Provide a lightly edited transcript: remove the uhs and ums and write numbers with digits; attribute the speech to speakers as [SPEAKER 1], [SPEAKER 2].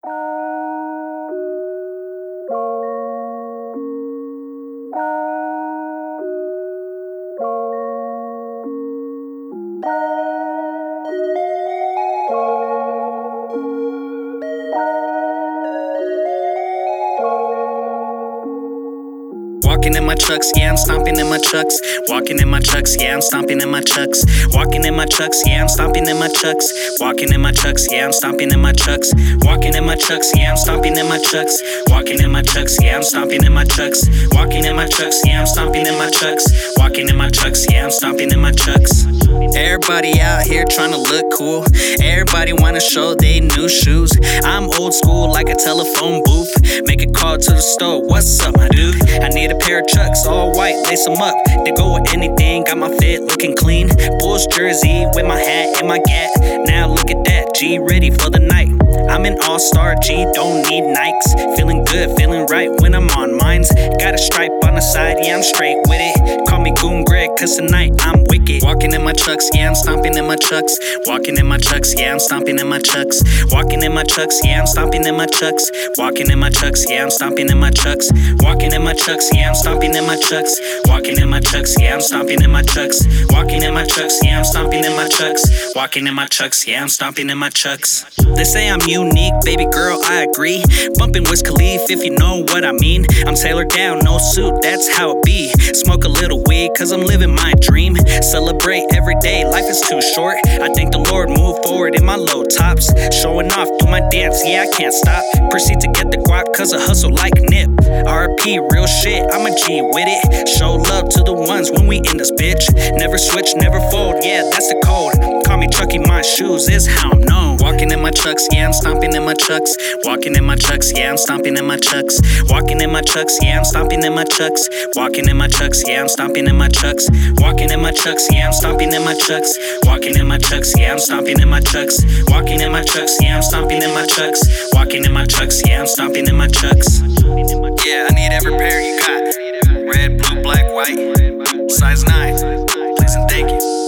[SPEAKER 1] Walking in my chucks, yeah, I'm stomping in my chucks. Walking in my chucks, yeah, I'm stomping in my chucks. Walking in my chucks, yeah, I'm stomping in my chucks. Walking in my chucks, yeah, I'm stomping in my chucks. Walking in my chucks, yeah, I'm stomping in my chucks. Walking in my chucks, yeah, I'm stomping in my chucks. Walking in my chucks, yeah, I'm stomping in my chucks. Walking in my chucks, yeah, I'm stomping in my chucks. Everybody out here trying to look cool. Everybody wanna show they new shoes. I'm old school like a telephone booth. Make a call to the store. What's up, my dude? I need a pair of chucks, all white, lace them up. They go with anything, got my fit looking clean. Bulls jersey with my hat and my gat. Now look at that, G ready for the night. I'm an all-star G, don't need Nikes. Feeling good, feeling right when I'm on mines. Got a stripe on the side, yeah, I'm straight with it. Call me Goon Greg, cause tonight I'm wicked. Walking in my chucks, yeah, I'm stomping in my chucks. Walking in my chucks, yeah, I'm stomping in my chucks. Walking in my chucks, yeah, I'm stomping in my chucks. Walking in my chucks, yeah, I'm stomping in my chucks. Walking in my chucks, yeah, I'm stomping in my chucks. Walking in my chucks, yeah, I'm stomping in my chucks. Walking in my chucks, yeah, I'm stomping in my chucks. Walking in my chucks, yeah, I'm stomping in my chucks. They say I'm unique, baby girl, I agree. Bumping Wiz Khalifa, if you know what I mean. I'm tailored down, no suit, that's how it be. Smoke a little weed, cause I'm living my dream. Celebrate every day, life is too short. I thank the Lord, move forward in my low tops. Showing off, do my dance, yeah, I can't stop. Proceed to get the guap, cause I hustle like Nip. RP, real shit, I'm a G with it. Show love to the ones when we in this bitch. Never switch, never fold, yeah, that's the code. Call me Chucky, my shoes is how I'm known. Walking in my chucks, yeah, I'm stomping in my chucks. Walking in my chucks, yeah, I'm stomping in my chucks. Walking in my chucks, yeah, I'm stomping in my chucks. Walking in my chucks, yeah, I'm stomping in my chucks. Walking in my chucks, yeah, I'm stomping in my chucks. Walking in my chucks, yeah, I'm stomping in my chucks. Walking in my chucks, yeah, I'm stomping in my chucks. Walking in my chucks, yeah, I'm stomping in my chucks. Yeah, I need every pair you got. Red, blue, black, white, size 9. Please and thank you.